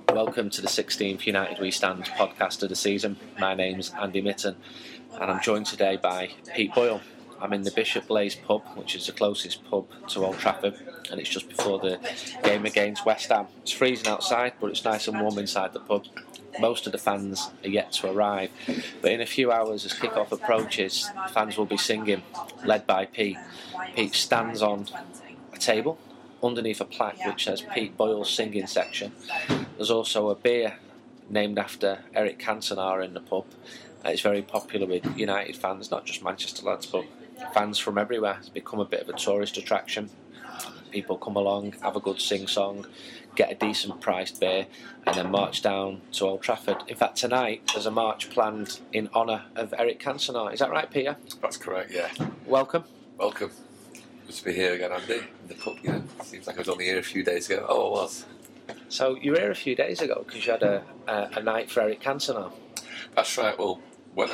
Welcome to the 16th United We Stand podcast of the season. My name's Andy Mitten and I'm joined today by Pete Boyle. I'm in the Bishop Blaze pub, which is the closest pub to Old Trafford, and it's just before the game against West Ham. It's freezing outside, but it's nice and warm inside the pub. Most of the fans are yet to arrive, but in a few hours as kick-off approaches, fans will be singing, led by Pete. Pete stands on a table underneath a plaque which says Pete Boyle's singing section. There's also a beer named after Eric Cantona in the pub. It's very popular with United fans, not just Manchester lads, but fans from everywhere. It's become a bit of a tourist attraction. People come along, have a good sing-song, get a decent priced beer, and then march down to Old Trafford. In fact, tonight there's a march planned in honour of Eric Cantona. Is that right, Peter? That's correct, yeah. Welcome. Welcome. Good to be here again, Andy. In the pub, seems like I was only here a few days ago. Oh, I was. So you were here a few days ago because you had a night for Eric Cantona. That's right. Well, when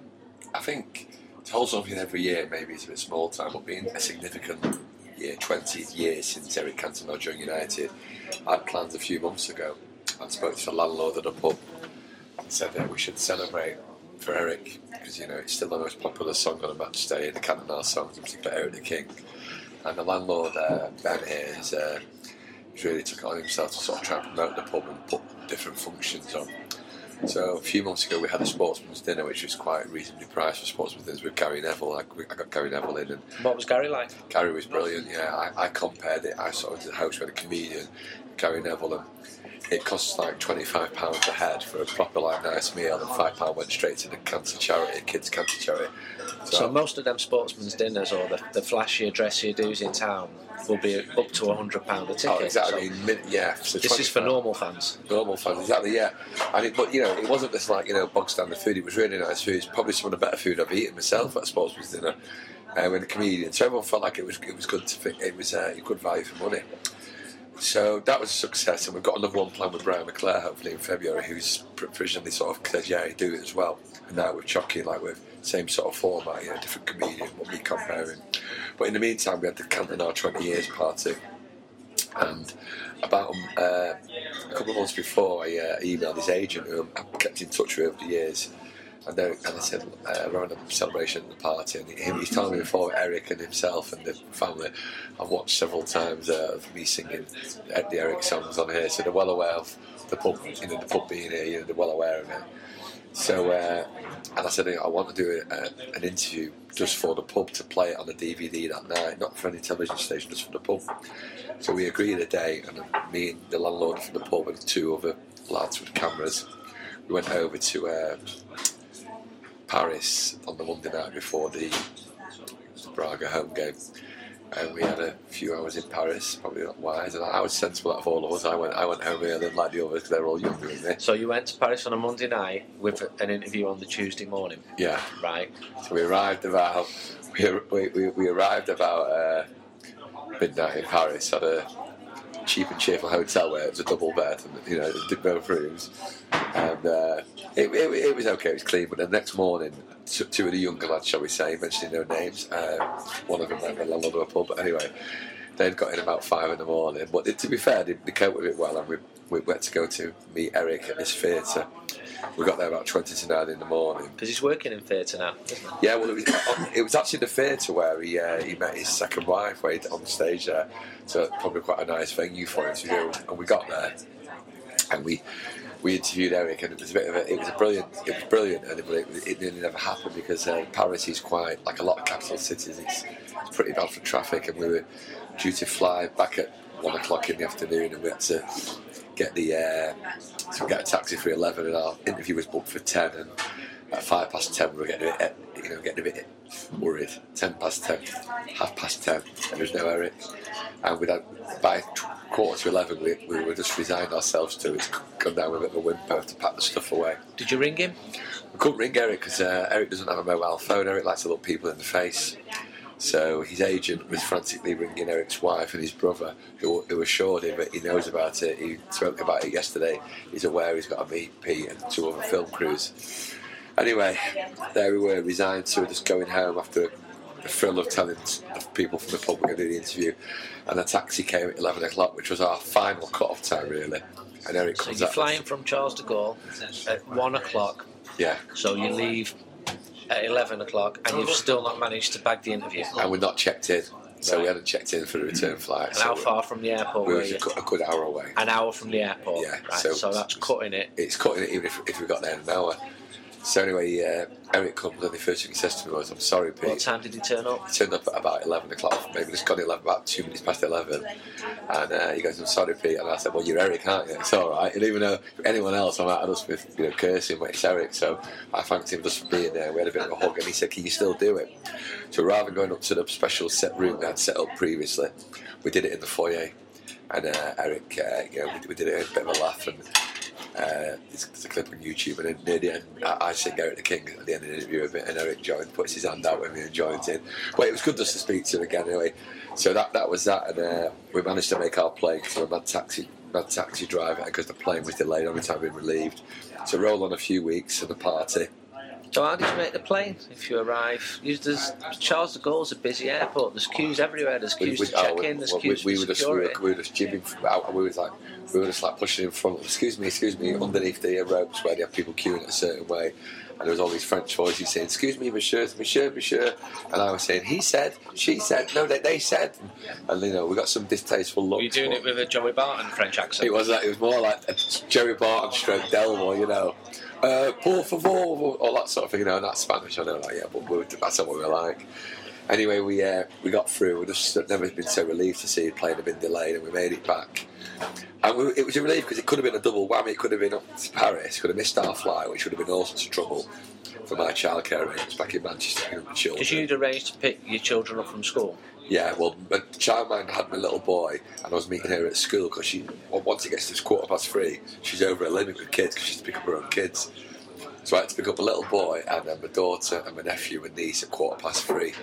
I think to hold something every year maybe it's a bit small time, but being a significant year, 20 years since Eric Cantona joined United, I had plans a few months ago and spoke to the landlord at the pub and said that we should celebrate for Eric because it's still the most popular song on a match day, the Cantona songs, in particular Eric the King. And the landlord Ben here has really took it on himself to sort of try and promote the pub and put different functions on. So a few months ago we had a sportsman's dinner, which was quite reasonably priced for sportsman's dinners with Gary Neville. I got Gary Neville in. And what was Gary like? Gary was brilliant, yeah. I compared it. I sort of did the house with a comedian, Gary Neville, and it costs like £25 a head for a proper nice meal, and £5 went straight to the cancer charity, kids' cancer charity. So most of them sportsman's dinners or the flashier, dressier do's in town will be up to £100 a ticket. Oh, exactly. So yeah. So this is for normal fans. Normal fans, exactly. Yeah. But it wasn't just bog standard food. It was really nice food. It's probably some of the better food I've eaten myself at a sportsman's dinner with a comedian. So everyone felt like it was good to think it was a good value for money. So that was a success, and we've got another one planned with Brian McClare hopefully in February, who's provisionally sort of says yeah, he'd do it as well. And now with Chucky, with same sort of format, different comedian, what we comparing. But in the meantime, we had the Cantona 20 years party, and about a couple of months before, I emailed his agent, who I've kept in touch with over the years. And I said, around a celebration at the party, and he's telling me before Eric and himself and the family, I've watched several times of me singing the Eric songs on here, so they're well aware of the pub, the pub being here, they're well aware of it. So, and I said, I want to do an interview just for the pub to play it on a DVD that night, not for any television station, just for the pub. So we agreed a day, and me and the landlord from the pub and two other lads with cameras, we went over to Paris on the Monday night before the Braga home game, and we had a few hours in Paris, probably not wise, and I was sensible out of all of us. I went home early like the others because they were all younger than me. So you went to Paris on a Monday night with an interview on the Tuesday morning? Yeah. Right. So we arrived about midnight in Paris at a cheap and cheerful hotel where it was a double bed and it did both rooms, and it was okay, it was clean. But the next morning, two of the younger lads, shall we say, mentioning no names, one of them went to a pub, but anyway, they'd got in about 5 in the morning. But to be fair, they coped with it well, and we went to go to meet Eric at this theatre. We got there about 20 to 9 in the morning. Because he's working in theatre now, isn't he? Yeah, well, it was actually the theatre where he met his second wife, where on stage there. So probably quite a nice venue for him to do. And we got there, and we interviewed Eric, and it was brilliant, and it nearly never happened because Paris is quite like a lot of capital cities. It's pretty bad for traffic, and we were due to fly back at 1 o'clock in the afternoon, and we had to get get a taxi for 11, and our interview was booked for 10, and at 10:05 we were getting a bit worried. 10 past 10, 10:30, and there was no Eric, and by 11:15 we were just resigned ourselves to it, gone down with a bit of a whimper to pack the stuff away. Did you ring him? We couldn't ring Eric because Eric doesn't have a mobile phone. Eric likes to look people in the face. So his agent was frantically ringing Eric's wife and his brother, who assured him that he knows about it. He spoke about it yesterday. He's aware he's got to meet Pete and 2 other film crews. Anyway, there we were, resigned to just going home after the thrill of telling the people from the pub we're going to do the interview. And the taxi came at 11 o'clock, which was our final cut-off time, really. And Eric So comes you're up. flying from Charles de Gaulle at 1 o'clock. Yeah. So you leave at 11 o'clock, and you've still not managed to bag the interview. And we're not checked in. So we Right. hadn't checked in for the return flight. And so how far from the airport we were were you? a good hour away. An hour from the airport. Yeah, Right, so- so that's cutting it. It's cutting it even if we got there in an hour. So anyway, Eric comes and the first thing he says to me was, "I'm sorry, Pete." What time did he turn up? He turned up at about 11 o'clock, maybe just got 11, about 2 minutes past 11. And he goes, "I'm sorry, Pete." And I said, "Well, you're Eric, aren't you? It's all right." And even though anyone else, I might have just with cursing, but it's Eric. So I thanked him just for being there. We had a bit of a hug, and he said, "Can you still do it?" So rather than going up to the special set room we had set up previously, we did it in the foyer. And Eric, we did it in a bit of a laugh. And there's a clip on YouTube, and then near the end, I sing Eric the King at the end of the interview a bit, and Eric joined, puts his hand out with me and joins in. But it was good just to speak to him again anyway. So that was that, and we managed to make our plane because we had taxi driver, because the plane was delayed every time we were relieved. So roll on a few weeks and the party. So how did you make the plane if you arrive? There's Charles de Gaulle's a busy airport. There's queues everywhere. There's queues to check in. There's queues for security. We were just jibbing out. We were just like pushing in front. Excuse me, underneath the ropes where they have people queuing a certain way. And there was all these French voices saying, "Excuse me, monsieur." And I was saying, "He said, she said, no, they said." And we got some distasteful looks. Were you doing it with a Joey Barton French accent? It was more like a Jerry Barton stroke Delmore, por favor, all that sort of thing, and that's Spanish, I know that, yeah, but that's not what we were like. Anyway, we got through. We just never been so relieved to see the plane had been delayed, and we made it back. And it was a relief because it could have been a double whammy. It could have been up to Paris, could have missed our flight, which would have been all sorts of trouble for my childcare arrangements back in Manchester with my children. Because you'd arranged to pick your children up from school. Yeah, well, my childminder had my little boy, and I was meeting her at school because once it gets to 3:15, she's over a limit with kids because she has to pick up her own kids. So I had to pick up a little boy and then my daughter and my nephew and niece at 3:15.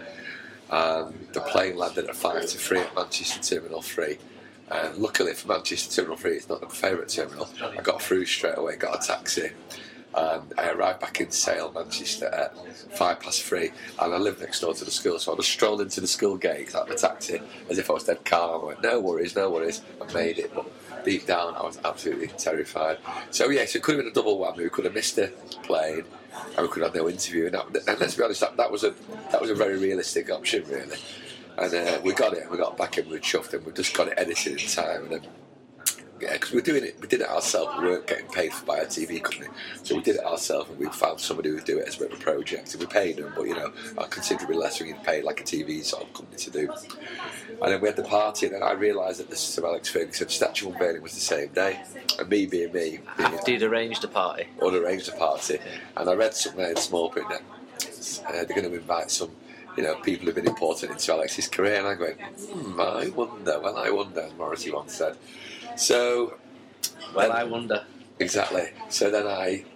The plane landed at 2:55 at Manchester Terminal 3. And luckily for Manchester Terminal 3, it's not my favourite terminal. I got through straight away, got a taxi, and I arrived back in Sale, Manchester at 3:05. And I live next door to the school, so I just strolled into the school gate out of the taxi as if I was dead calm. I went, no worries. I made it, but deep down I was absolutely terrified. So yeah, so it could have been a double whammy. We could have missed the plane, and we could have had no interview. And let's be honest, that was a very realistic option, really. And we got it, and we got back, and we were chuffed, and we just got it edited in time. And then, yeah, because we did it ourselves. We weren't getting paid by a TV company, so we did it ourselves, and we found somebody who would do it as a bit of a project. And we paid them, but considerably less than you'd pay like a TV sort of company to do. And then we had the party, and then I realised that the Sir Alex Ferguson statue unveiling was the same day, and me being After you'd arranged a party. Unarranged a party, and I read somewhere in small print that they're going to invite some. People who've been important into Alex's career, and I go, I wonder, as Morrissey once said. So, I wonder. Exactly. So then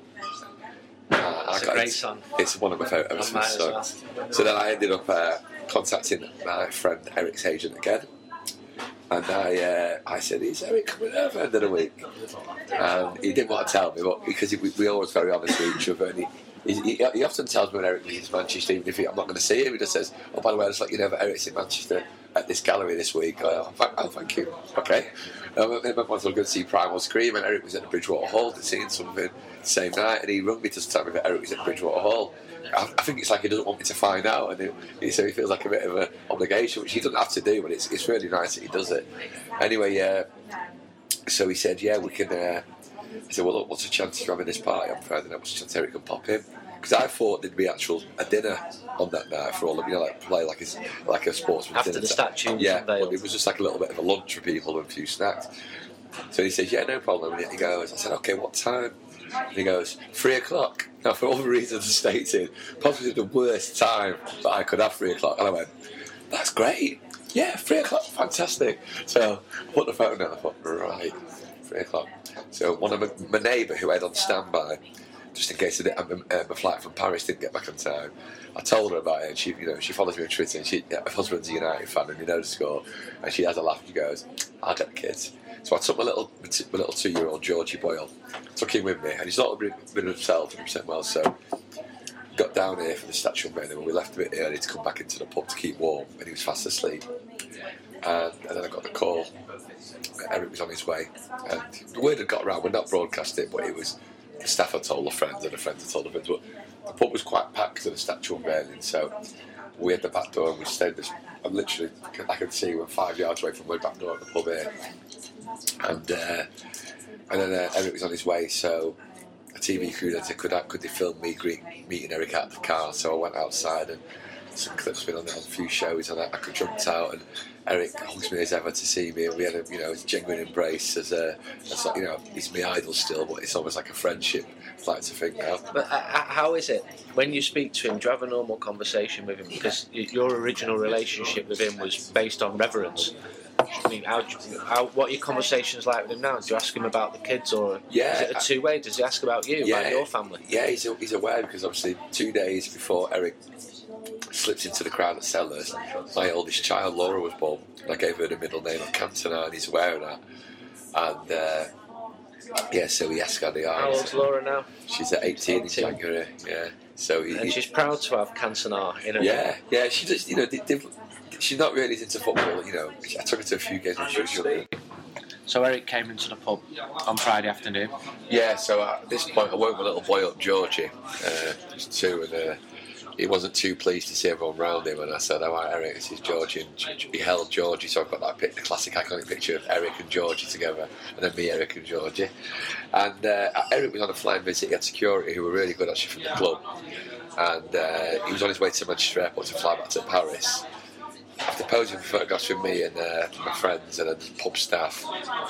It's a great song. It's one of my favourite songs. So then I ended up contacting my friend Eric's agent again, and I said, "Is Eric coming over end of the week?" And he didn't want to tell me, but because we always very honest with each other, and he often tells me when Eric leaves Manchester, even if I'm not going to see him, he just says, "Oh, by the way, I'll just let you know that Eric's in Manchester at this gallery this week." Thank you. Okay. I remember once I was going to see Primal Scream, and Eric was at the Bridgewater Hall seeing something the same night, and he rung me to tell me that Eric was at Bridgewater Hall. I think it's like he doesn't want me to find out, and so he feels like a bit of an obligation, which he doesn't have to do, but it's really nice that he does it. Anyway, so he said, "Yeah, we can." I said, "Well, look, what's the chance of having this party on Friday night? What's the chance Eric can pop in?" Because I thought there'd be a dinner on that night for all of play like a sportsman's after dinner. The statue. Yeah, but it was just like a little bit of a lunch for people and a few snacks. So he says, "Yeah, no problem." And he goes, I said, "Okay, what time?" And he goes, 3:00. Now, for all the reasons stated, possibly the worst time that I could have 3:00. And I went, "That's great. Yeah, 3:00, fantastic." So I put the phone down. I thought, right, 3:00. So one of my neighbour who I had on standby, just in case my flight from Paris didn't get back on time, I told her about it, and she follows me on Twitter, and her husband's a United fan, and the score, and she has a laugh, and she goes, "I'll get the kids." So I took my little 2-year-old Georgie Boyle, took him with me, and he's not been himself 100% well, so got down here for the statue unveiling, and we left a bit early to come back into the pub to keep warm, and he was fast asleep. And then I got the call. Eric was on his way, and the word had got around. We're not broadcasting it, but it was the staff had told their friends, and the friends had told their friends. But the pub was quite packed to the statue unveiling, so we had the back door, and we stayed. I'm literally, I could see we're 5 yards away from my back door at the pub here, and then Eric was on his way, so a TV crew then said, could they film me meeting Eric out of the car? So I went outside, and some clips been on a few shows, and I jumped out, and Eric hugs me as ever to see me, and we had a genuine embrace as he's my idol still, but it's almost like a friendship, I'd like to think now. But how is it when you speak to him? Do you have a normal conversation with him? Because your original relationship with him was based on reverence. I mean, what are your conversations like with him now? Do you ask him about the kids, or is it a two-way? Does he ask about you, about your family? Yeah, he's aware, because obviously 2 days before Eric slipped into the crowd at Sellers, my oldest child Laura was born, and I gave her the middle name of Cantona, and he's aware of that. And so he asked how they are. How old's Laura now? She's at 18 in January. Yeah, so she's proud to have Cantona in her. Yeah. She just she's not really into football. I took her to a few games when she was younger. So Eric came into the pub on Friday afternoon. Yeah, so at this point I woke my little boy up, Georgie, who's 2, and he wasn't too pleased to see everyone round him, and I said, "Oh, Eric, this is Georgie," and he held Georgie, so I've got that the classic iconic picture of Eric and Georgie together, and then me, Eric and Georgie. And Eric was on a flying visit. He had security who were really good actually from the club, and he was on his way to Manchester Airport to fly back to Paris. After posing for photographs with me and my friends and the pub staff,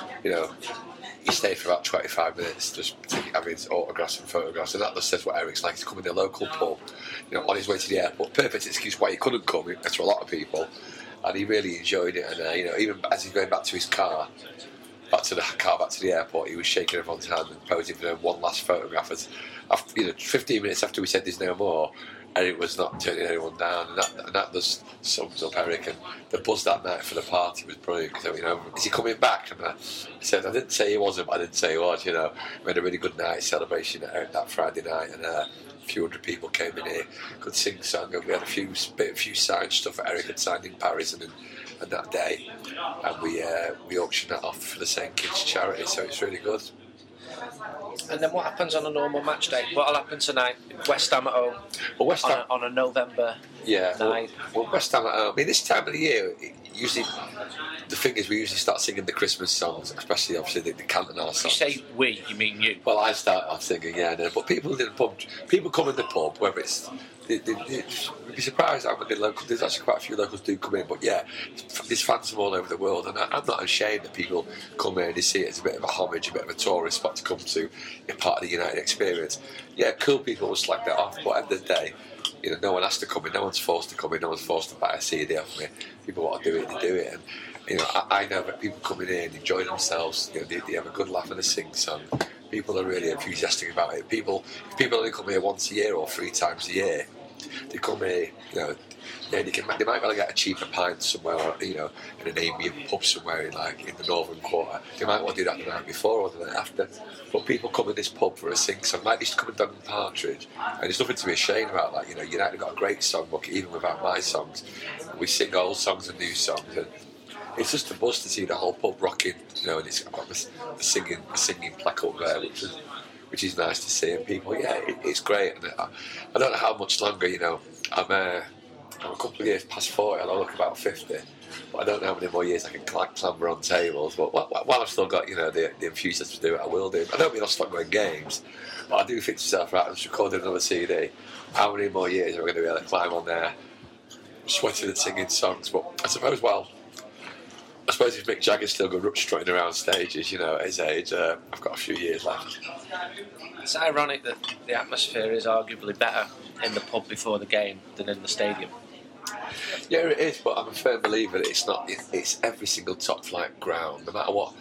he stayed for about 25 minutes just having autographs and photographs, and that just says what Eric's like. He's coming to a local pub, on his way to the airport. Perfect excuse why he couldn't come, to a lot of people, and he really enjoyed it. And even as he's going back to his car, back to the airport, he was shaking everyone's hand and posing for one last photograph. After 15 minutes after we said there's no more, Eric was not turning anyone down, and that just sums up Eric. And the buzz that night for the party was brilliant. Because is he coming back? And I said I didn't say he wasn't, but I didn't say he was. We had a really good night celebration at Eric that Friday night, and a few hundred people came in here, could sing song, and we had a few signed stuff that Eric had signed in Paris and that day, and we auctioned that off for the St Kitts charity. So it's really good. And then what happens on a normal match day? What'll happen tonight? West Ham at home. Well, West Ham on a November night. Well, West Ham at home. I mean, this time of the year, usually the thing is we usually start singing the Christmas songs, especially obviously the Cantona songs. You say we, you mean you? Well, I start off singing, but people in the pub, people come in the pub, whether it's. You'd be surprised how many locals. There's actually quite a few locals do come in, but there's fans from all over the world, and I'm not ashamed that people come here and they see it as a bit of a homage, a bit of a tourist spot to come to, a part of the United experience. Yeah, cool people will slag that off, but at the end of the day, no one has to come in, no one's forced to come in, no one's forced to buy a CD off me. People want to do it, they do it, and I know that people come in here and enjoy themselves. They have a good laugh and a sing song. People are really enthusiastic about it. If people only come here once a year or 3 times a year, they come here, they might well get a cheaper pint somewhere, in an Amiens pub somewhere in the Northern Quarter. They might want to do that the night before or the night after. But people come in this pub for a sing song, like they used to come in Doug and Partridge, and there's nothing to be ashamed about. United got a great songbook, even without my songs. We sing old songs and new songs, and it's just a buzz to see the whole pub rocking. And I've got the singing plaque up there, which is nice to see. And people, it's great. And I don't know how much longer. I'm a couple of years past 40, and I look about 50. But I don't know how many more years I can clamber on tables. But while I've still got the enthusiasm to do it, I will do. I don't mean I'll stop going games, but I do think to myself, right, I'm just recording another CD. How many more years are we going to be able to climb on there, sweating and singing songs? But I suppose if Mick Jagger's still good strutting around stages, at his age, I've got a few years left. It's ironic that the atmosphere is arguably better in the pub before the game than in the stadium. Yeah, it is, but I'm a firm believer that it's not. It's every single top flight ground, no matter what.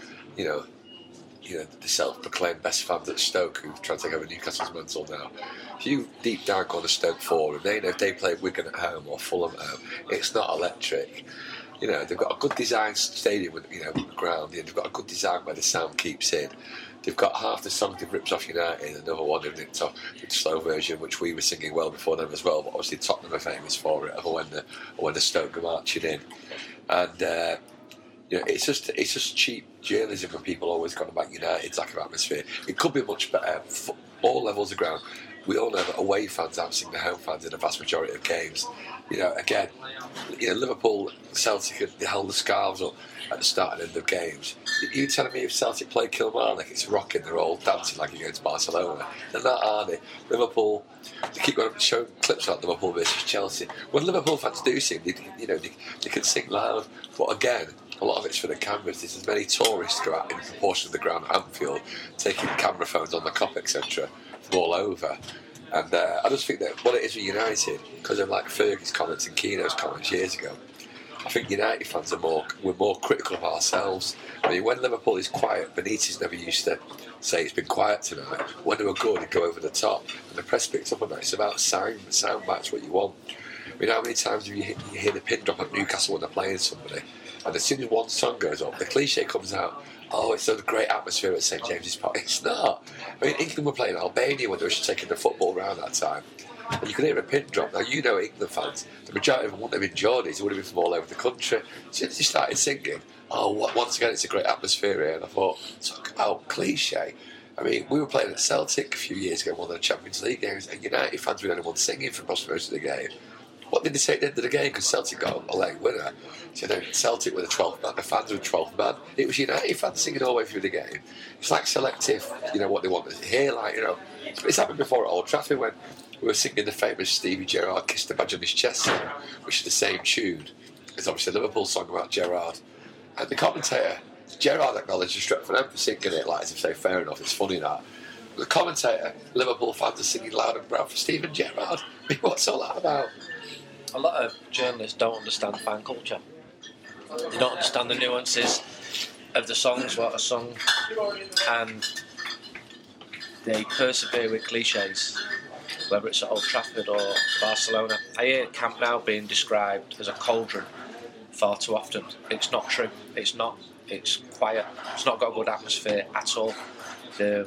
The self-proclaimed best fans at Stoke who try to take over Newcastle's mantle now. If you deep down go on the Stoke forum, they know if they play Wigan at home or Fulham at home, it's not electric. You know, they've got a good design stadium with, you know, ground. They've got a good design where the sound keeps in. They've got half the songs they've ripped off United, another one they've ripped off the slow version, which we were singing well before them as well. But obviously Tottenham are famous for it, or when the Stoke are marching in, and you know, it's just cheap journalism when people always go about United's lack of atmosphere. It could be much better. For all levels of ground. We all know that away fans outsing the home fans in the vast majority of games. You know, again, you know, Liverpool, Celtic, they held the scarves up at the start and end of games. You telling me if Celtic play Kilmarnock, it's rocking, they're all dancing like against Barcelona? They're not, are they? Liverpool, they keep going showing clips like Liverpool versus Chelsea. When Liverpool fans do sing, they can sing loud, but again, a lot of it's for the cameras. There's as many tourists go out in proportion to the ground at Anfield, taking camera phones on the Kop, etc., from all over. And I just think that what it is with United, because of like Fergie's comments and Keano's comments years ago, I think United fans we're more critical of ourselves. I mean, when Liverpool is quiet, Benitez never used to say it's been quiet tonight. When they were good, he'd go over the top, and the press picked up on that. It's about sound match what you want. I mean, how many times have you hear the pin drop at Newcastle when they're playing somebody, and as soon as one song goes up, the cliche comes out. Oh, it's a great atmosphere at St James's Park. It's not. I mean, England were playing Albania when they were taking the football round that time. And you could hear a pin drop. Now, you know England fans, the majority of them wouldn't have been Geordies, they would have been from all over the country. As soon as they started singing, once again, it's a great atmosphere here. And I thought, talk about cliche. I mean, we were playing at Celtic a few years ago, one of the Champions League games, and United fans were the only ones singing for most of the game. What did they say at the end of the game? Because Celtic got a late winner. So then Celtic were the 12th man, the fans were the 12th man. It was United fans singing all the way through the game. It's like selective, you know, what they want to hear. Like, you know, it's happened before at Old Trafford when we were singing the famous Stevie Gerrard Kiss the Badge on His Chest song, which is the same tune as obviously a Liverpool song about Gerrard. And the commentator, Gerrard acknowledged Stretford End for singing it, like as if say, fair enough, it's funny that. The commentator, Liverpool fans are singing loud and proud for Steven Gerrard. I mean, what's all that about? A lot of journalists don't understand fan culture. They don't understand the nuances of the songs, what are sung, and they persevere with cliches, whether it's at Old Trafford or Barcelona. I hear Camp Nou being described as a cauldron far too often. It's not true. It's not. It's quiet. It's not got a good atmosphere at all. The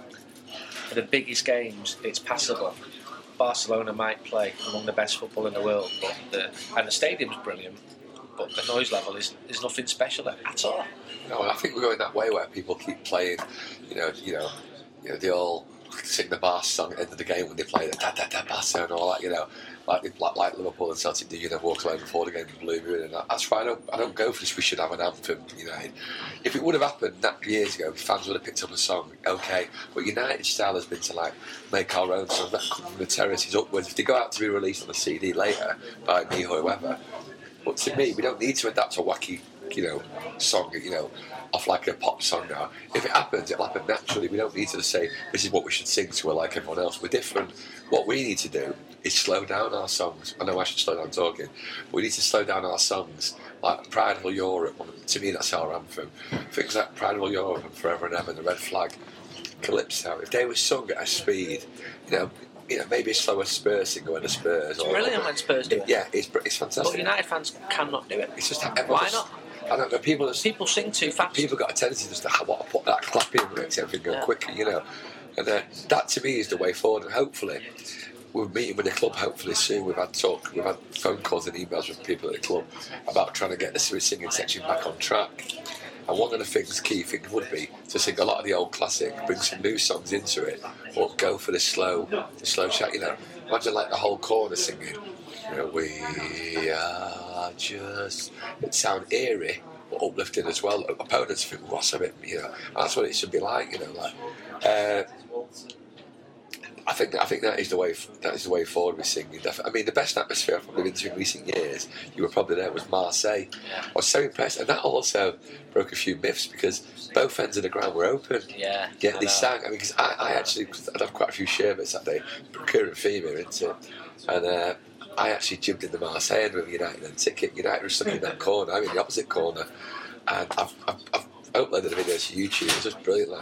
biggest games, it's passable. Barcelona might play among the best football in the world, and the stadium's brilliant, but the noise level is nothing special at all. No, I think we're going that way where people keep playing, you know, they all sing the Barca song at the end of the game when they play the da Barca and all that, you know, like Liverpool and Celtic do, you know, walk away before the game with Blue Moon, and that's why I don't go for this. We should have an anthem, United. If it would have happened that years ago, fans would have picked up a song, okay. But United style has been to like make our own songs that come from the terraces upwards. If they go out to be released on a CD later by me or whoever, but to me, we don't need to adapt a wacky, you know, song, you know, off like a pop song now. If it happens, it'll happen naturally. We don't need to say this is what we should sing to, like everyone else. We're different. What we need to do is slow down our songs. I know I should slow down talking, but we need to slow down our songs. Like Pride of Europe, to me that's our anthem. Things like Pride of Europe and Forever and Ever, The Red Flag, Calypso, if they were sung at a speed, you know, maybe a slower Spurs singer when the Spurs. It's brilliant when Spurs do it. Yeah, it's fantastic. But United fans cannot do it. It's just why not? I don't know. People sing too fast. People got a tendency just to want to put that clap in and make everything go quicker, you know. And that to me is the way forward. And hopefully, we're meeting with the club. Hopefully soon. We've had phone calls and emails with people at the club about trying to get the singing section back on track. And one of the key things would be to sing a lot of the old classic, bring some new songs into it, or go for the slow chat. You know, imagine like the whole corner singing. You know, we are just. It sound eerie, but uplifting as well. Opponents think, what's a bit, you know, that's what it should be like. You know, like. I think that is the way forward with singing. I mean, the best atmosphere I've probably been to in recent years, you were probably there, was Marseille. I was so impressed, and that also broke a few myths because both ends of the ground were open. Yeah, they sang. I mean, because I'd had quite a few sherbets that day, procuring female into it, and I actually jibbed in the Marseille end with United and ticket. United was stuck in that corner. I'm in the opposite corner, and I've uploaded a video to YouTube. It's just brilliant. Like,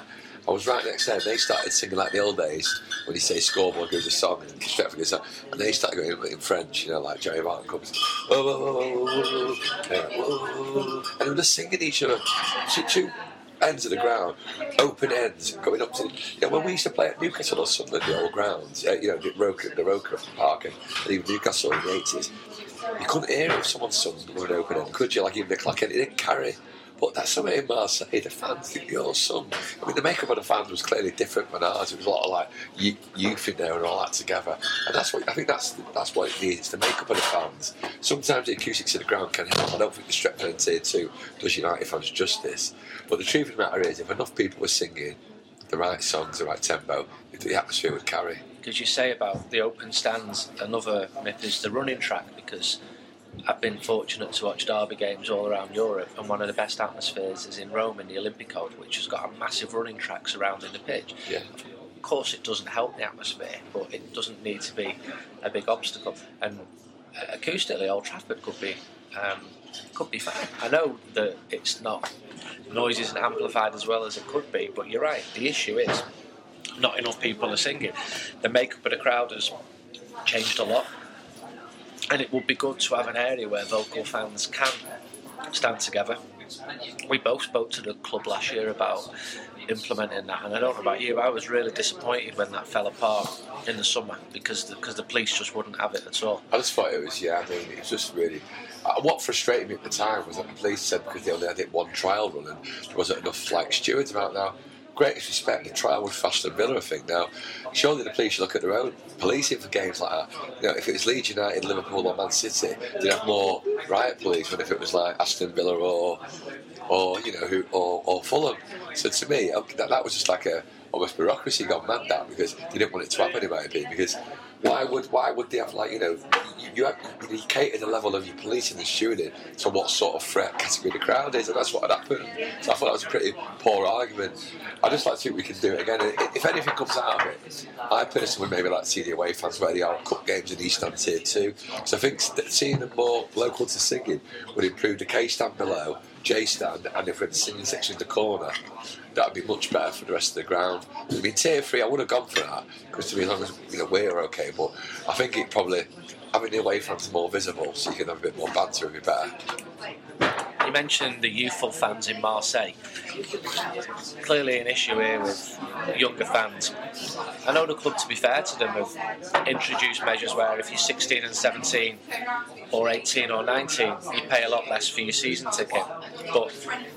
I was right next to them. They started singing like the old days when you say scoreboard goes a song and Stretford goes a song, and they started going in French, and Jerry Martin comes, whoa, whoa, whoa, whoa, whoa, whoa, and they were just singing each other. Two ends of the ground, open ends, going up to. When we used to play at Newcastle or Sunderland, the old grounds, the Roker Park, and even Newcastle in the 80s, you couldn't hear if someone sung with an open end, could you? Like even the claquette, it didn't carry. But that's something in Marseille, the fans think they all sung. I mean, the makeup of the fans was clearly different than ours. It was a lot of like youth in there and all that together. And that's what I think that's what it needs. It's the makeup of the fans. Sometimes the acoustics of the ground can help. I don't think the Stretford and Tier 2 does United fans justice. But the truth of the matter is, if enough people were singing the right songs, the right tempo, the atmosphere would carry. Because you say about the open stands, another myth is the running track, because I've been fortunate to watch derby games all around Europe, and one of the best atmospheres is in Rome in the Olimpico, which has got a massive running track surrounding the pitch. Yeah. Of course it doesn't help the atmosphere, but it doesn't need to be a big obstacle. And acoustically, Old Trafford could be fine. I know that it's not, noise isn't amplified as well as it could be, but you're right, the issue is not enough people are singing. The makeup of the crowd has changed a lot. And it would be good to have an area where vocal fans can stand together. We both spoke to the club last year about implementing that, and I don't know about you, I was really disappointed when that fell apart in the summer because the police just wouldn't have it at all. I just thought it was, it was just really... what frustrated me at the time was that the police said because they only had one trial running, there wasn't enough stewards about now. Greatest respect, the trial was faster than Villa, I think. Now, surely the police should look at their own policing for games like that. If it was Leeds United, Liverpool or Man City, they'd have more riot police than if it was like Aston Villa or Fulham. So to me, that was just like almost bureaucracy gone mad, that, because they didn't want it to happen, in my opinion, because why would they have, you cater the level of your policing and stewarding to what sort of threat category the crowd is, and that's what had happened. So I thought that was a pretty poor argument. I just like to think we can do it again. If anything comes out of it, I personally would maybe like to see the away fans where they are at cup games in East Stand Tier 2. So I think seeing them more local to singing would improve the K stand below, J stand, and if we're in the singing section in the corner, that would be much better for the rest of the ground. I mean, Tier 3, I would have gone for that, because to me, as long as we're okay, but I think it probably, having the away fans more visible so you can have a bit more banter would be better. You mentioned the youthful fans in Marseille. Clearly an issue here with younger fans. I know the club, to be fair to them, have introduced measures where if you're 16 and 17 or 18 or 19, you pay a lot less for your season ticket. But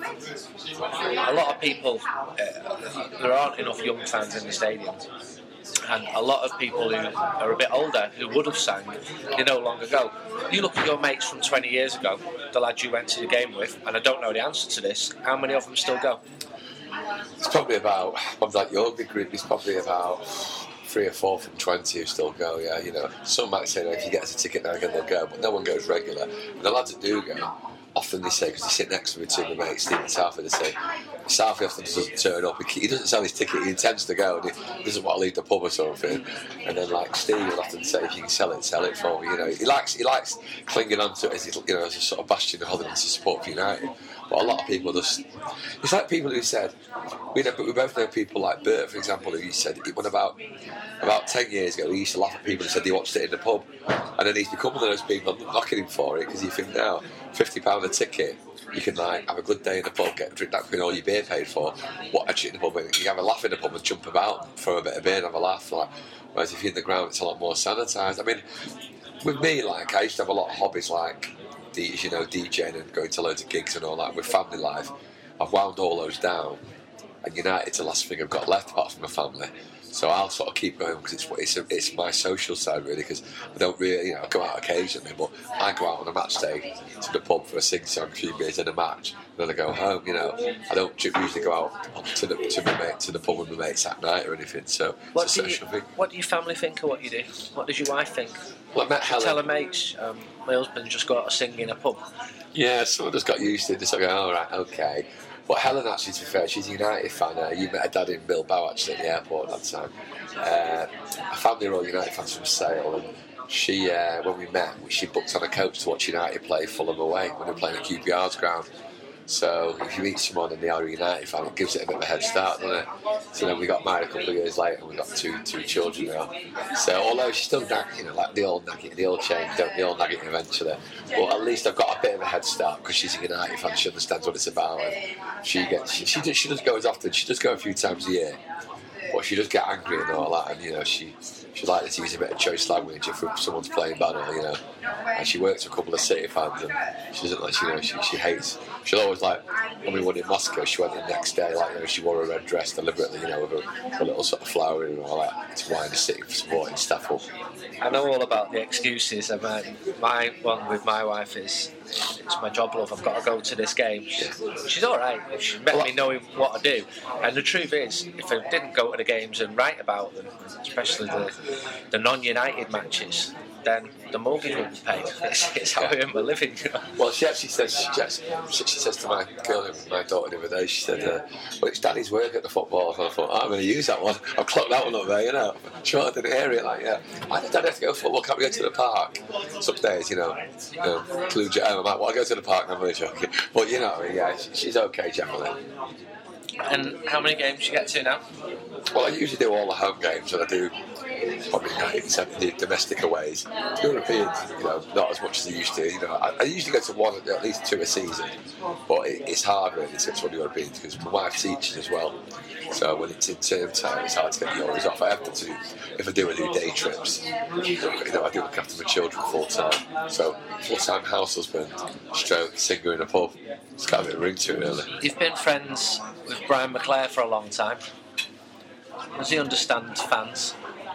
a lot of people, there aren't enough young fans in the stadiums. And a lot of people who are a bit older, who would have sang, they no longer go. You look at your mates from 20 years ago, the lads you went to the game with, and I don't know the answer to this, how many of them still go? It's probably about, of that younger group, it's probably about 3 or 4 from 20 who still go, Some might say, if you get us a ticket now again, they'll go, but no one goes regular. And the lads that do go, often they say, because they sit next to me, two of my mates, Stephen Southey, they say, Southey often doesn't turn up, he doesn't sell his ticket, he intends to go, and he doesn't want to leave the pub or something. And then Steve will often say, if you can sell it for me, He likes clinging on to it as a sort of bastion of holding on to support for United. But a lot of people just, it's like people who said, we both know people like Bert, for example, who said, when about 10 years ago, he used to laugh at people who said they watched it in the pub, and then he's become one of those people. I'm not knocking him for it, because you think now, £50 a ticket, you can have a good day in the pub, drink that all your beer paid for, actually in the pub, you can have a laugh in the pub and jump about, throw a bit of beer and have a laugh. Whereas if you're in the ground, it's a lot more sanitised. I mean, with me, I used to have a lot of hobbies DJing and going to loads of gigs and all that. With family life, I've wound all those down, and United's the last thing I've got left apart from my family. So I'll sort of keep going, because it's my social side, really, because I don't really, I go out occasionally, but I go out on a match day to the pub for a sing-song, a few beers and a match, and then I go home. I don't usually go out to the pub with my mates at night or anything. So it's a social thing. What do your family think of what you do? What does your wife think? Well, I met Helen. Tell her mates, my husband just got to sing in a pub. Yeah, someone just got used to it. Just like, all right, okay. But Helen, actually, to be fair, she's a United fan. You met her dad in Bilbao, actually, at the airport at that time. Her family are all United fans from Sale, and she, when we met, she booked on a coach to watch United play Fulham away when they were playing at QPR's ground. So if you meet someone in the Irish United fan, it gives it a bit of a head start, doesn't it? So then we got married a couple of years later, and we got two children now. So although she's still nagging, like the old nagging, the old chain, the old nagging eventually. But at least I've got a bit of a head start because she's a United fan. She understands what it's about, and she does go as often. She does go a few times a year. But she does get angry and all that, and she likes to use a bit of choice language if someone's playing bad, or and she works with a couple of City fans, and she doesn't like, she hates. She'll always when we won in Moscow, she went the next day, she wore a red dress deliberately, with a little sort of flower and all that to wind the City supporting staff up. I know all about the excuses. My one with my wife is, it's my job, love. I've got to go to this game. She's all right. She's met me knowing what I do. And the truth is, if I didn't go to the games and write about them, especially the non-United matches, then the mortgage wouldn't be paid. It's how I earn my living. Well, she actually says, she says to my girl, my daughter the other day, she said, well, it's Daddy's work at the football. And I thought, I'm going to use that one. I've clocked that one up there, Sure, I didn't hear it, I did Daddy have to go to football, can't we go to the park? Some days, include your home. I'm like, well, I'll go to the park, I'm really joking. But you know what I mean, yeah, she's okay generally. And how many games do you get to now? Well, I usually do all the home games, and I do probably 90% of the domestic aways. Europeans, not as much as I used to. I usually go to one, at least two a season, but it's hard really to get to one Europeans because my wife teaches as well. So when it's in term time, it's hard to get the Euros off. I have to if I do day trips. I do look after my children full time. So full-time house husband, stroke singer in a pub. It's got a bit of ring to it, really. You've been friends with Brian McClare for a long time. Does he understand fans?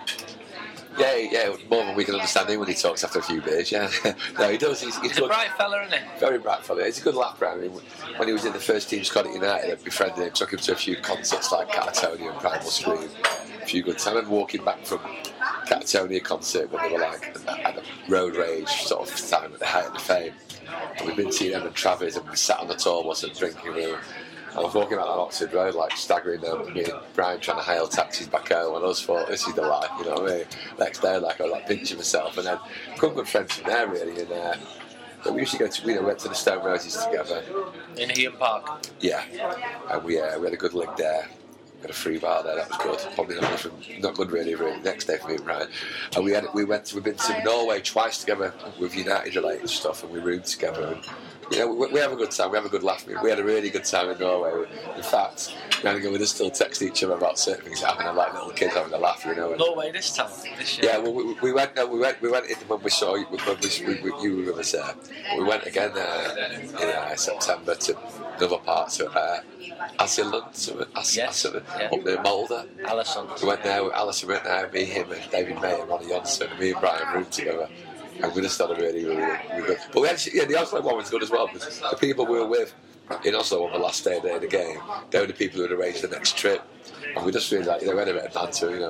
Yeah, more than we can understand him when he talks after a few beers, yeah. No, he does. He's a bright fella, isn't he? Very bright fella. He's a good laugh, Brian. When he was in the first team squad at United, I befriended him, took him to a few concerts like Catatonia and Primal Scream. A few good times. I remember walking back from Catatonia concert when they were at the road rage sort of time at the height of the fame. And we'd been seeing them and Travis, and we sat on the tour bus and drinking room. I was walking out on Oxford Road, staggering down, me and Brian trying to hail taxis back home, and I just thought, this is the life, you know what I mean? Next day, I was pinching myself, and then become good friends from there, really. And we used to go to, went to the Stone Roses together. In Heaton Park? Yeah, and we had a good leg there. We had a free bar there, that was good. Probably not good really, next day for me and Brian. And we've been to Norway twice together with United related stuff, and we roomed together. And, we have a good time, we have a good laugh. We had a really good time in Norway. In fact, we just still text each other about certain things happening, like little kids having a laugh, Norway this year? Yeah, well, we went in when we saw you, you were with us there. We went again in September to another part, to Asylund, up near Mulder. Alison. We went there with Alison, me, him, and David May and Ronnie Johnson, and me and Brian roomed together. And we just had a really, really, really good. But we actually, the Oslo one was good as well, because the people we were with in Oslo on the last day of the game, they were the people who had arranged the next trip. And we just really we had a bit of banter, we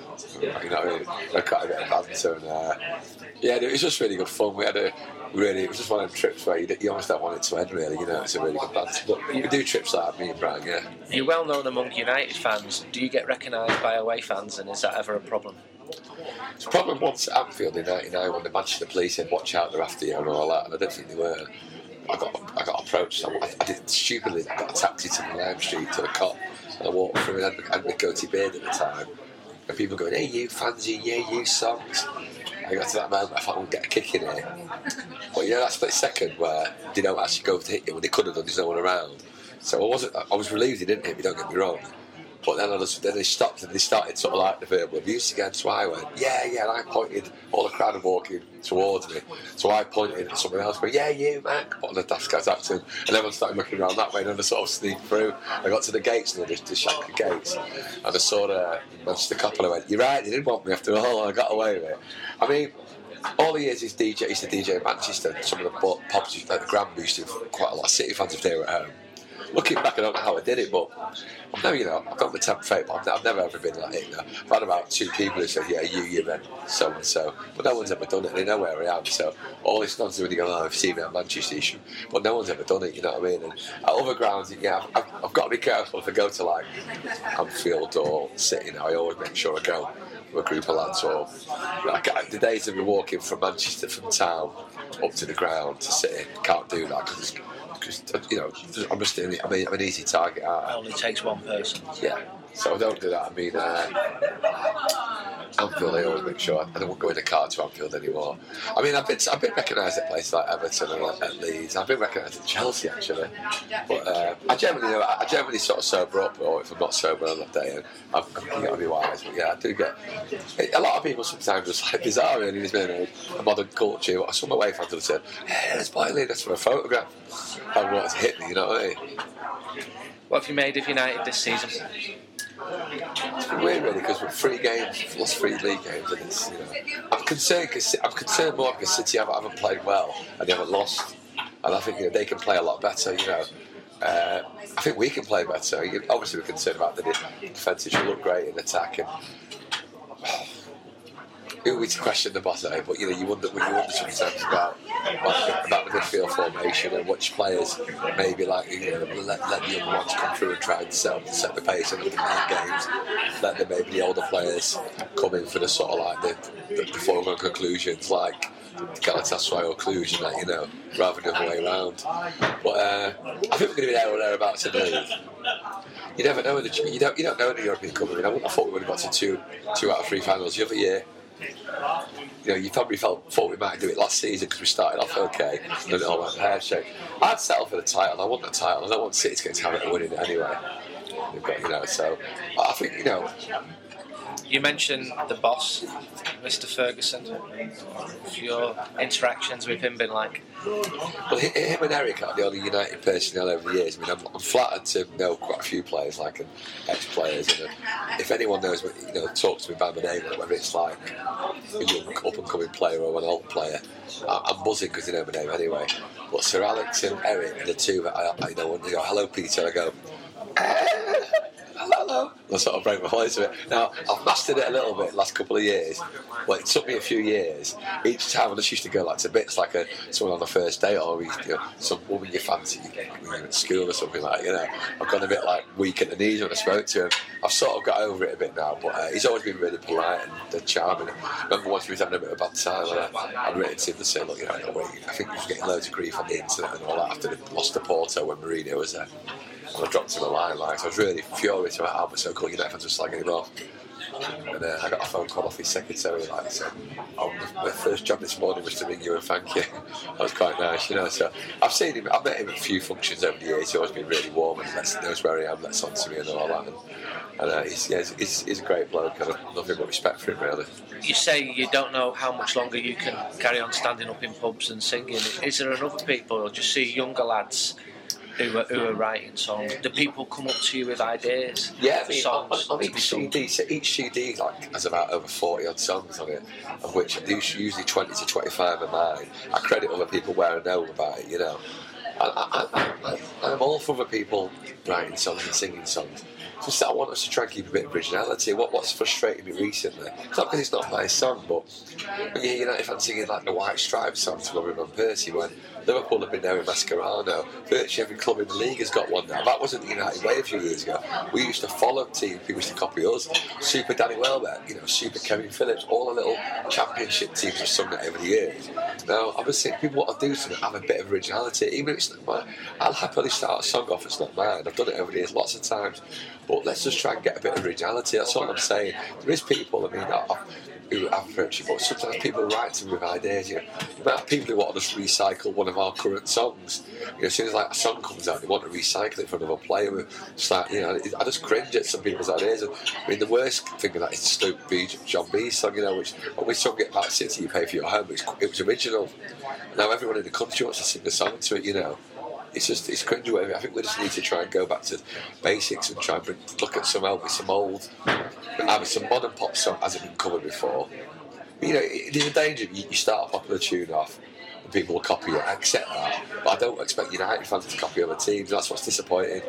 had quite a bit of banter. And, it was just really good fun. It was just one of them trips where you almost don't want it to end, really, it's a really good banter. But we do trips like that, me and Brian, yeah. You're well known among United fans. Do you get recognised by away fans, and is that ever a problem? It's a problem once at Anfield in '99 when the Manchester police said watch out, they're after you and all that, and I don't think they were. I got approached. I did stupidly. I got a taxi to Lime Street to the cop, and I walked through and I had my goatee beard at the time, and people going, "Hey, you fancy, yeah, you songs." I got to that moment, I thought I would get a kick in here. But that split second where they don't actually go to hit you when they could have done, there's no one around. So I was relieved they didn't hit me, don't get me wrong. But then they stopped and they started sort of the verbal abuse again. So I went, yeah, and I pointed, all the crowd were walking towards me. So I pointed at someone else, going, yeah, you, man, put on the daft guy's accent. And everyone started looking around that way, and I sort of sneaked through. I got to the gates, and I just shanked the gates. And I saw the Manchester cop, and I went, you're right, they didn't want me after all, and I got away with it. I mean, all the years he used to DJ in Manchester, some of the pubs, like the Grand, used to have quite a lot of City fans if they were at home. Looking back, I don't know how I did it, but I've got the temp fate, but I've never ever been like it. I've had about 2 people who said, yeah, you meant so and so, but no one's ever done it. They know where I am, so all this nonsense when you go, I've seen me at Manchester, but no one's ever done it. You know what I mean? And at other grounds, I've got to be careful if I go to Anfield or City. Now I always make sure I go with a group of lads. Or the days of me walking from Manchester from town up to the ground to City, can't do that because Just I'm just I'm an easy target. It only takes one person. Yeah, so I don't do that. I mean, Anfield, I always make sure I don't go in a car to Anfield anymore. I mean, I've been recognised at places like Everton and at Leeds. I've been recognised at Chelsea actually, but I generally sort of sober up, or if I'm not sober on that day, I'm got to be wise. But yeah, I do get a lot of people sometimes just like bizarre really in this minute a modern culture. Some away fans will say, "Hey, let's buy this for a photograph." I want to hit me, you know what I mean? What have you made of United this season? It's been weird really because we've 3 games, lost 3 league games, and it's, I'm concerned more because City haven't played well and they haven't lost, and I think they can play a lot better. I think we can play better. Obviously, we're concerned about the defence. It should look great in attack, and who are we to question the boss? But you wonder sometimes about the midfield formation and which players maybe let the young ones come through and try and set the pace and the games. Let the older players come in for the sort of like the foregone conclusions, like Galatasaray or Cluj, rather than the other way around. But I think we're going to be there or thereabouts in the league. You never know. You don't know in the European Cup. I mean, I wouldn't have thought we would have got to two out of 3 finals the other year. You probably thought we might do it last season because we started off okay and it all went pear-shaped. I'd settle for the title. I want the title. I don't want City to get tired of winning it anyway. They've got, so I think, You mentioned the boss, Mr. Ferguson. What's your interactions with him been like? Well, him and Eric are the only United personnel over the years. I mean, I'm flattered to know quite a few players, like ex-players, and if anyone knows, talks to me by my name, whether it's like a young up-and-coming player or an old player, I'm buzzing because they know my name anyway. But Sir Alex and Eric are the two that I know when they go, "Hello, Peter," I go, hello. I sort of break my voice a bit. Now, I've mastered it a little bit the last couple of years. Well, it took me a few years. Each time I just used to go like to bits like someone on the first date or some woman you fancy at school or something like that. I've gone a bit like weak at the knees when I spoke to him. I've sort of got over it a bit now, but he's always been really polite and charming. I remember once he was having a bit of a bad time and I'd written to him to say, "Look, I think he was getting loads of grief on the internet and all that after they lost to Porto when Mourinho was there." And I dropped him a line, so I was really furious about how much so-called United fans were slagging him off. And I got a phone call off his secretary, said, "My first job this morning was to ring you and thank you." That was quite nice, So I've seen him, I've met him at a few functions over the years. He's always been really warm and knows where I am, lets on to me and all that. And he's a great bloke. I have nothing but respect for him, really. You say you don't know how much longer you can carry on standing up in pubs and singing. Is there other people, or just see younger lads who are writing songs? Do people come up to you with ideas? Yeah, songs on each CD, so each CD has about over 40 odd songs on it, of which usually 20 to 25 are mine. I credit other people where I know about it, I'm all for other people writing songs and singing songs. Just that I want us to try and keep a bit of originality. What's frustrated me recently, it's not because it's not my song, but when you United fans singing like the White Stripes song to Robin Van Persie, when Liverpool have been there with Mascherano, virtually every club in the league has got one now. That wasn't the United way a few years ago. We used to follow teams, people used to copy us. Super Danny Welbeck, Super Kevin Phillips, all the little championship teams have sung that over the years. Now, I've been saying people want to do something, have a bit of originality, even if it's not mine. I'll happily start a song off, it's not mine. I've done it over the years lots of times. But let's just try and get a bit of originality, that's all I'm saying. There is people, who have approached it, but sometimes people write to me with ideas. You might have people who want to just recycle one of our current songs. As soon as a song comes out, they want to recycle it for another player. I just cringe at some people's ideas. The worst thing of that is Stoke B, John B's song, which when we sung it about City, you pay for your home, it was original. Now everyone in the country wants to sing a song to it, It's cringeworthy. I think we just need to try and go back to basics and try and look at some old, either some modern pop song hasn't been covered before. There's a danger you start a popular tune off and people will copy it. I accept that, but I don't expect United fans to copy other teams. That's what's disappointing.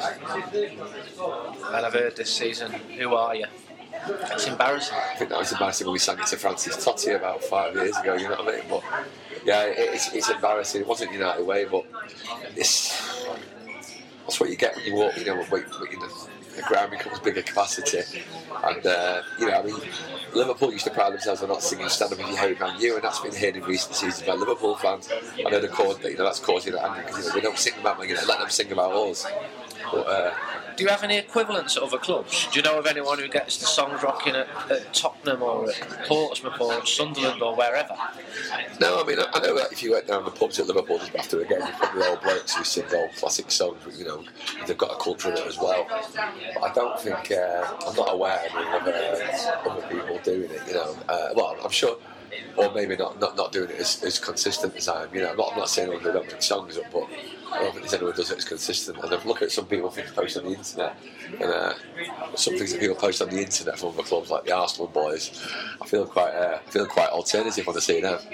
And I've heard this season, "Who Are You?" It's embarrassing. I think that was embarrassing when we sang it to Francis Totti about 5 years ago. You know what I mean? But yeah, it's embarrassing. It wasn't United way, but that's what you get when you walk. the ground becomes bigger capacity. And, Liverpool used to pride themselves on not singing Stand Up If You Hate Man U, and that's been heard in recent seasons by Liverpool fans. I know that's causing anger because they don't sing about Man United, let them sing about us. But, do you have any equivalents at other clubs? Do you know of anyone who gets the songs rocking at Tottenham or at Portsmouth or at Sunderland or wherever? No, I know that if you went down the pubs at Liverpool just after a game, you're probably all blokes who sing old classic songs, but, they've got a culture in it as well. But I don't think, I'm not aware of other people doing it, well, I'm sure, or maybe not doing it as consistent as I am. I'm not saying they don't make songs up, but I don't think there's anyone who does it as consistent. And I've looked at some people who post on the internet, and some things that people post on the internet from other clubs like the Arsenal boys, I feel quite alternative when I see them.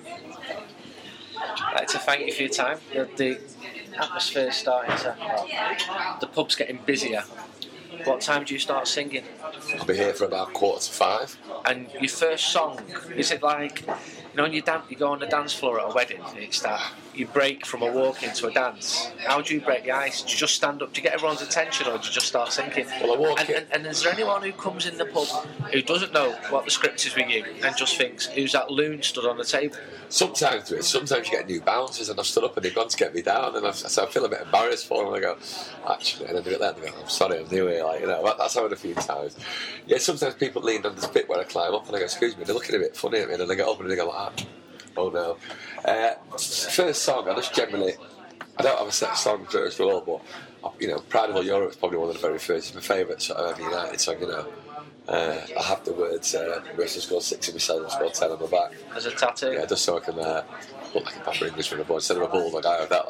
I'd like to thank you for your time. The atmosphere's starting to... the pub's getting busier. What time do you start singing? I'll be here for about 4:45. And your first song, is it like, when you go on the dance floor at a wedding, it's that you break from a walk into a dance. How do you break the ice? Do you just stand up? Do you get everyone's attention, or do you just start singing? Well, I walk in. And is there anyone who comes in the pub who doesn't know what the script is with you and just thinks, who's that loon stood on the table? Sometimes you get new bouncers, and I've stood up and they've gone to get me down, and so I feel a bit embarrassed for them. And I go, actually, and I do it then. And I go, I'm sorry, I'm new here. That's happened a few times. Yeah, sometimes people lean on this bit where I climb up, and I go, excuse me, they're looking a bit funny at me, and then I get up and they go like that. Oh no. First song, I just generally, I don't have a set song first of all, but Pride of All Europe is probably one of the very first. It's my favourite sort of United song, I have the words, Russell scored 6 in my cell and scored 10 on my back. As a tattoo? Yeah, just so I can look like a proper Englishman aboard. Instead of a bulldog, I have that,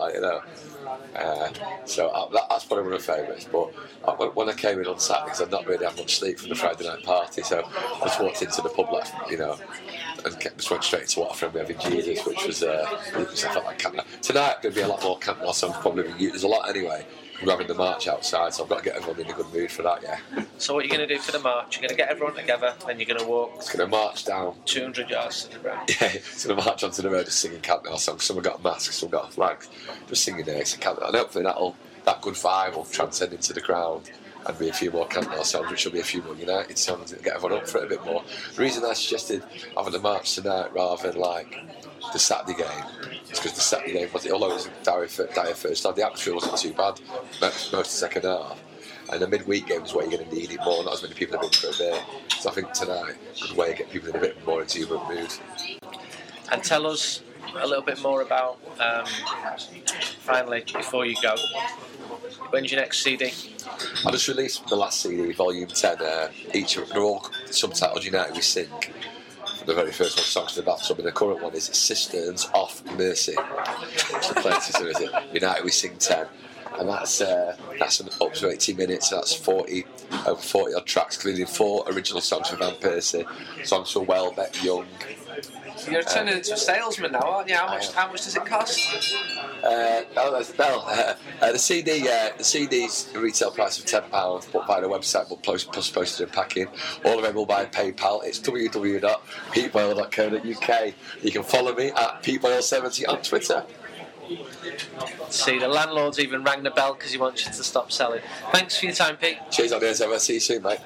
so that's probably one of my favourites. But when I came in on Saturday, because I'd not really had much sleep from the Friday night party, so I just walked into the pub, and just went straight to what a friend we have in Jesus, which was, I felt like Cantona. Tonight, there'll be a lot more Cantona songs probably than you. There's a lot anyway. We're having the march outside, so I've got to get everyone in a good mood for that, yeah. So what are you going to do for the march? You're going to get everyone together, then you're going to walk... It's going to march down... 200 yards to the ground. Yeah, it's going to march onto the road just singing Cantona songs. Some have got masks, some have got flags. Just singing there, it's a Cantona. And hopefully that good vibe will transcend into the crowd and be a few more Cantona songs, which will be a few more United songs and get everyone up for it a bit more. The reason I suggested having the march tonight rather than the Saturday game is because the Saturday game, although it was a dire first half, the atmosphere wasn't too bad most of the second half. And the midweek game is where you're going to need it more. Not as many people have been for a day. So I think tonight is a good way to get people in a bit more exuberant mood. And tell us a little bit more about, finally, before you go, when's your next CD? I just released the last CD, Volume 10. They're all subtitled United We Sing. The very first one, Songs to the Bathtub, and the current one is Cisterns Off Mercy. It's the playing system, is it? United We Sing 10. And that's up to 80 minutes. That's 40 odd tracks, including 4 original songs for Van Persie, songs for Welbeck, Young. You're turning into a salesman now, aren't you? How much does it cost? The CD's retail price of £10, but via the website, but plus postage and packing. All available by PayPal. It's www.peteboyle.co.uk. You can follow me at PeteBoyle70 on Twitter. See, the landlord's even rang the bell because he wants you to stop selling. Thanks for your time, Pete. Cheers, on the I'll see you soon, mate.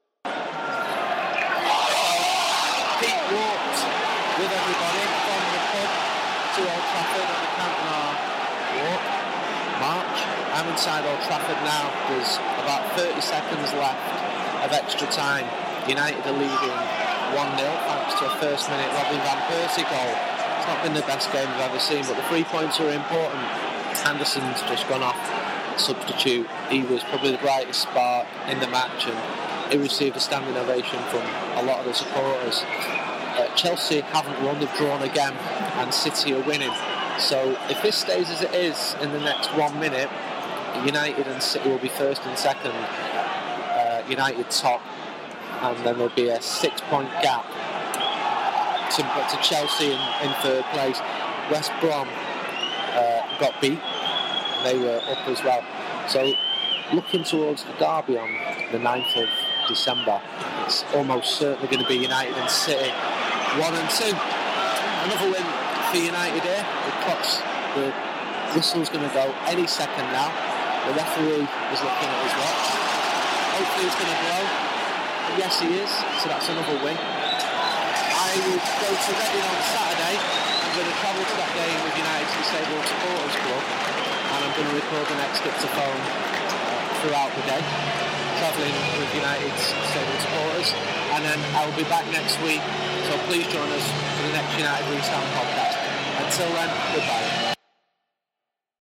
Pete walked with everybody from the pub to Old Trafford on the Cantona walk march. I'm inside Old Trafford now. There's about 30 seconds left of extra time. United are leading 1-0 thanks to a first-minute Robin Van Persie goal. It's not been the best game I've ever seen, but the 3 points are important. Anderson's just gone off substitute. He was probably the brightest spark in the match, and he received a standing ovation from a lot of the supporters. Chelsea haven't won, they've drawn again, and City are winning. So if this stays as it is in the next 1 minute, United and City will be first and second. United top, and then there'll be a 6-point gap to Chelsea in third place. West Brom got beat, they were up as well. So looking towards the derby on the 9th of December, it's almost certainly going to be United and City 1 and 2. Another win for United here. The whistle's going to go any second now. The referee is looking at his watch. hopefully he's going to blow. Yes, he is, so that's another win. I will go to Reading on Saturday. I'm going to travel to that game with United's Disabled Supporters Club, and I'm going to record the next dictaphone throughout the day, travelling with United's Disabled Supporters, and then I'll be back next week, so please join us for the next United Restand podcast. Until then, goodbye.